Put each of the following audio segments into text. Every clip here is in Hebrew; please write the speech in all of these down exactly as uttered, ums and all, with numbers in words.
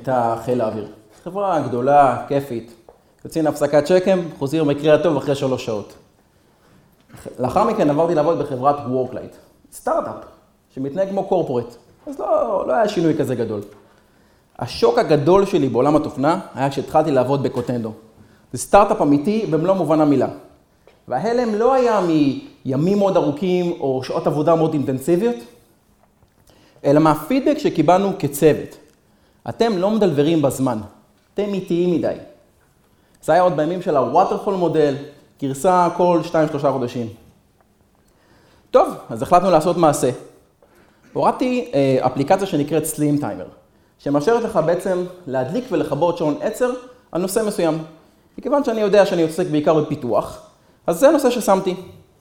הייתה חיל האוויר. חברה גדולה, כיפית. יוצאים להפסקת שקם, חוזרים במקרה הטוב אחרי שלוש שעות. לאחר מכן עברתי לעבוד בחברת Worklight, סטארט-אפ שמתנהג כמו קורפורט, אז לא, לא היה שינוי כזה גדול. השוק הגדול שלי בעולם התוכנה היה כשהתחלתי לעבוד בקוטנדו. זה סטארט-אפ אמיתי במלוא מובן המילה. וההלם לא היה מימים מאוד ארוכים או שעות עבודה מאוד אינטנסיביות, אלא מהפידבק שקיבלנו כצוות. אתם לא מדלברים בזמן, אתם איטיים מדי. זה היה עוד בימים של הווטרפול מודל, גרסה כל שתיים שלושה חודשים. טוב, אז החלטנו לעשות מעשה. הורדתי אה, אפליקציה שנקראת Slim Timer, שמאפשרת לך בעצם להדליק ולכבות שעון עצר על נושא מסוים. מכיוון שאני יודע שאני עוסק בעיקר בפיתוח, אז זה הנושא ששמתי.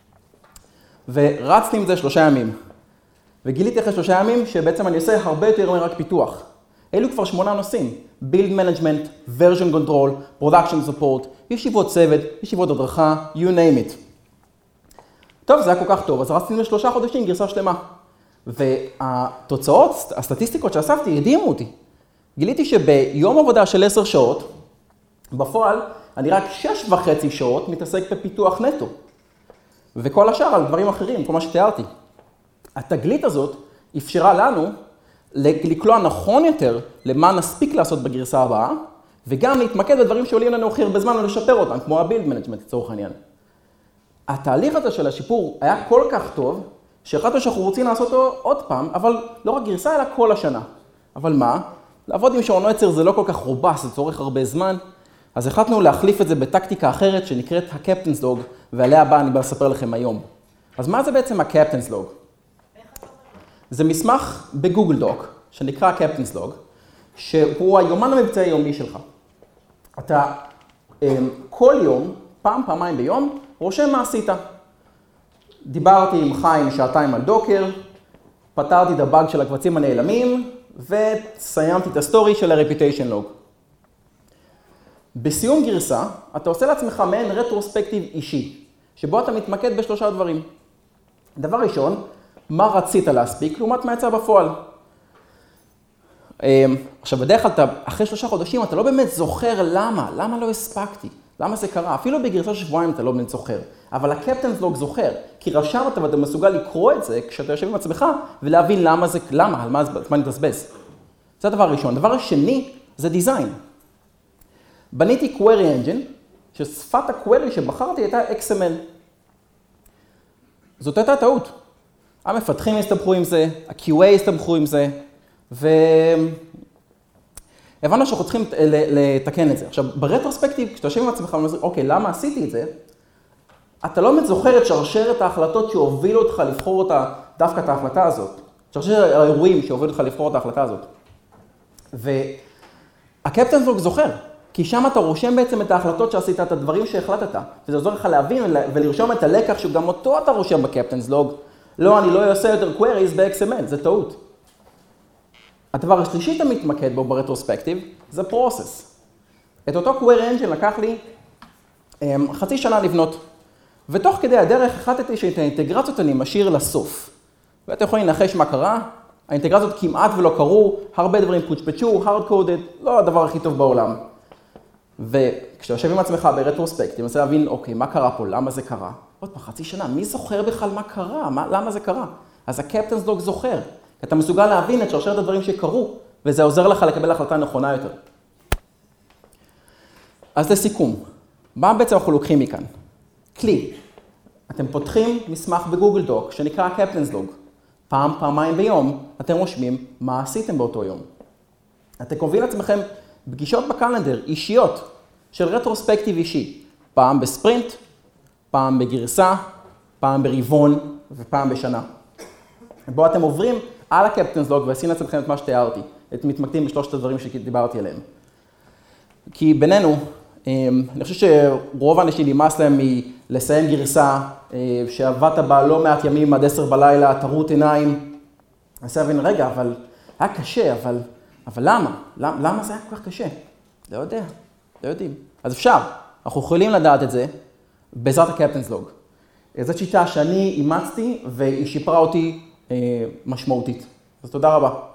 ורצתי עם זה שלושה ימים. וגיליתי אחרי שלושה ימים שבעצם אני עושה הרבה יותר מרק פיתוח. אלו כבר שמונה נושאים. Build Management, Version Control, Production Support, ישיבות צוות, ישיבות הדרכה, you name it. טוב, זה היה כל כך טוב, אז רצתי לשלושה חודשים גרסה שלמה. והתוצאות, הסטטיסטיקות שאספתי, הדהימו אותי. גיליתי שביום עבודה של עשר שעות, בפועל, אני רק שש וחצי שעות מתעסק בפיתוח נטו. וכל השאר על דברים אחרים, כל מה שתיארתי. התגלית הזאת אפשרה לנו לקלוע נכון יותר למה נספיק לעשות בגרסה הבאה, וגם להתמקד בדברים שעולים לנו הכי הרבה זמן ולשפר אותם, כמו ה-Build Management, לצורך העניין. התהליך הזה של השיפור היה כל כך טוב, שהחלטנו שאנחנו רוצים לעשות אותו עוד פעם, אבל לא רק גרסה, אלא כל השנה. אבל מה? לעבוד עם שעון עצר זה לא כל כך רובס, זה צורך הרבה זמן, אז החלטנו להחליף את זה בטקטיקה אחרת שנקראת ה-Captain's Log, ועליה הבאה אני בא לספר לכם היום. אז מה זה בעצם ה-Captain's Log? זה מסמך בגוגל דוק, שנקרא Captain's Log, שהוא היומן המבצעי היומי שלך. אתה כל יום, פעם, פעמיים ביום, רושם מה עשית. דיברתי עם חיים שעתיים על דוקר, פתרתי את הבאג של הקבצים הנעלמים, וסיימתי את הסטורי של ה-Reputation Log. בסיום גרסה, אתה עושה לעצמך מעין רטרוספקטיב אישי, שבו אתה מתמקד בשלושה דברים. דבר ראשון, מה רצית להספיק, לעומת מה יצא בפועל. עכשיו, בדרך כלל, אחרי שלושה חודשים, אתה לא באמת זוכר למה, למה לא הספקתי, למה זה קרה. אפילו בגרסה של שבועיים אתה לא באמת זוכר. אבל ה-Captain's Log זוכר, כי רשמת ואתה מסוגל לקרוא את זה כשאתה יושב עם עצמך, ולהבין למה זה, למה, על מה זה מתבזבז. זה הדבר הראשון. הדבר השני, זה דיזיין. בניתי query engine, ששפת ה-query שבחרתי הייתה אקס אם אל. זאת הייתה טעות. המפתחים הסתבכו עם זה, ה-קיו איי הסתבכו עם זה, והבנו שאנחנו צריכים לתקן את זה. עכשיו, ברטרוספקטיב, כשאתה יושב עם עצמך ואומר, אוקיי, למה עשיתי את זה? אתה לא באמת זוכר את שרשרת ההחלטות שהובילו אותך לבחור אותה, דווקא את ההחלטה הזאת. שרשרת האירועים שהובילו אותך לבחור את ההחלטה הזאת. וה-Captain's Log זוכר, כי שם אתה רושם בעצם את ההחלטות שעשית, את הדברים שהחלטת, וזה עוזר לך להבין ולרשום את הלקח שגם אותו אתה רושם ב-Captain's Log. לא, אני לא אעשה יותר queries ב-אקס אם אל, זה טעות. הדבר השלישי אתה מתמקד בו ברטרוספקטיב, זה process. את אותו query engine לקח לי um, חצי שנה לבנות. ותוך כדי הדרך החלטתי שאת האינטגרציות אני משאיר לסוף. ואתם יכולים לנחש מה קרה, האינטגרציות כמעט ולא קרו, הרבה דברים פוצ'פצ'ו, hard coded, לא הדבר הכי טוב בעולם. וכשאתה יושב עם עצמך ברטרוספקטיב, אני רוצה להבין, אוקיי, מה קרה פה, למה זה קרה? עוד פעם, חצי שנה, מי זוכר בכלל מה קרה? מה, למה זה קרה? אז ה-Captain's Log זוכר. אתה מסוגל להבין את שרשרת הדברים שקרו, וזה עוזר לך לקבל החלטה נכונה יותר. אז לסיכום, מה בעצם אנחנו לוקחים מכאן? כלי. אתם פותחים מסמך בגוגל דוק שנקרא Captain's Log. פעם, פעמיים ביום, אתם רושמים מה עשיתם באותו יום. אתם קובעים לעצמכם פגישות בקלנדר, אישיות, של רטרוספקטיב אישי. פעם בספרינט, פעם בגרסה, פעם ברבעון ופעם בשנה. בו אתם עוברים על ה-Captain's Log ועושים לעצמכם את מה שתיארתי, את מתמקדים בשלושת הדברים שדיברתי עליהם. כי בינינו, אני חושב שרוב האנשים נמאס להם מלסיים גרסה, שעבדת בה לא מעט ימים עד עשר בלילה, טרוט עיניים. אני רוצה להבין, רגע, אבל היה קשה, אבל, אבל למה? למה? למה זה היה כל כך קשה? לא יודע, לא יודעים. אז אפשר, אנחנו יכולים לדעת את זה בעזרת ה-Captain's Log. זאת שיטה שאני אימצתי והיא שיפרה אותי משמעותית. אז תודה רבה.